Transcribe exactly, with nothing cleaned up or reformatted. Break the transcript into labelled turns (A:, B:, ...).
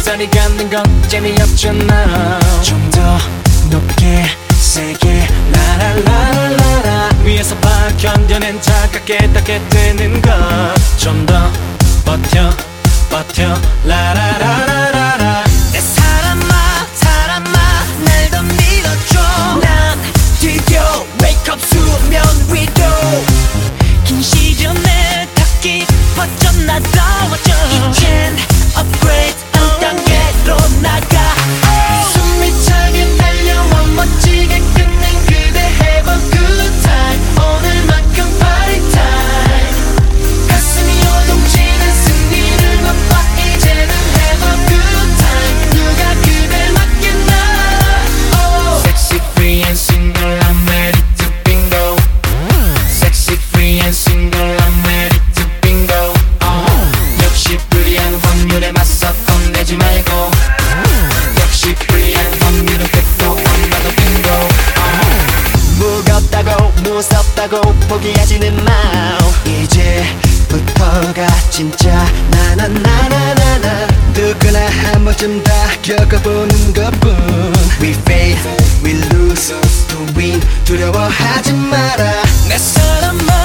A: 햇살이 갖는 건 재미없잖아.
B: 좀 더 높게 세게 라라라라라
A: 위에서 봐 견뎌낸 차갑게 닿게 되는 것. 좀 더 버텨 버텨 라라라라라라.
C: 내 사람아 사람아 날 더 믿어줘. 난 드디어 wake up 수면 위로 긴 시련을 다 깊어져 나다워져. 이젠 upgrade 한 단계로 나가. 숨이 차게 달려와 멋지게 끝낸 그대 have a good time. 오늘만큼 party time. 가슴이 요동치는 승리를 맛봐. 이제는 have a good time. 누가 그댈 맡겠나. oh.
A: Sexy free and single I'm ready to bingo. Sexy free and single I'm ready to bingo. uh. 역시 불리한 확률에 맞서 겁내지 말고. 역시 불리한 확률은 백도 안 봐도 빙고.
B: 무겁다고 무섭다고 포기하지는 마. 이제부터가 진짜 나나나나나나. 누구나 한 번쯤 다 겪어보는 것뿐. We fail, we lose, to win 두려워하지 마라.
C: 내 사람아